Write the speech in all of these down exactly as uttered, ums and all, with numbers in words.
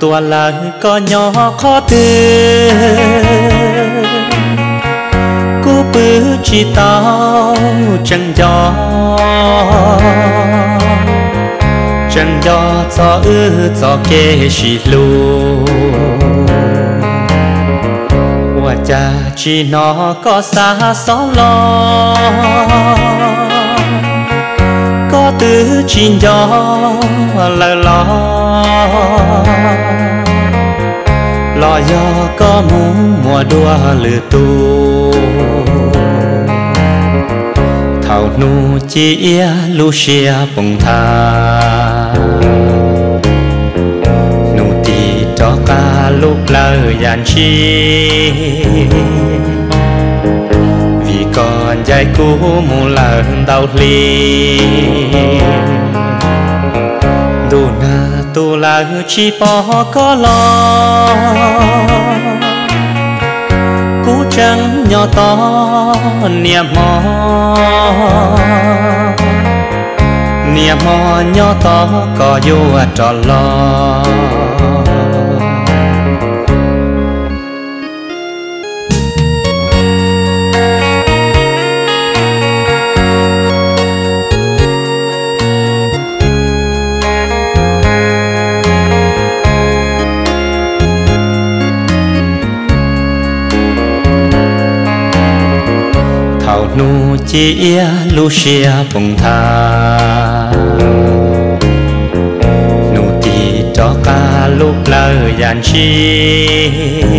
tua lời có nhỏ khó từ cú bứ chỉ tao chẳng gió chẳng gió gió ư gió kê chỉ lu và cha chỉ nó có xa gió lo có tứ chín gió lờ lo lo do có muốn mùa đua lừa tu thảo nu chia Lucia bông tha nu ti cho ca lúc lơ dàn chi vì còn dài cũ mù lần đau ly đủ na tu là chỉ bỏ có lo cú trắng nhỏ to niềm mò niềm mò nhỏ to có vô trò lo nu chia Lucia bông tha nu ti cho ca lúc lơ dàn chi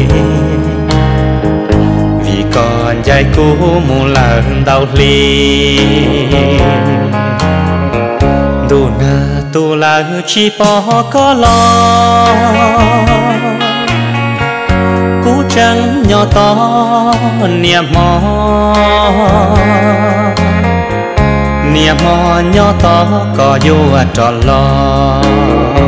vì còn dài cũ mù lần đau ly đủ na tu là chỉ bỏ có lo cú trắng nhỏ to niềm mò niềm mò nhỏ to có vô trò lo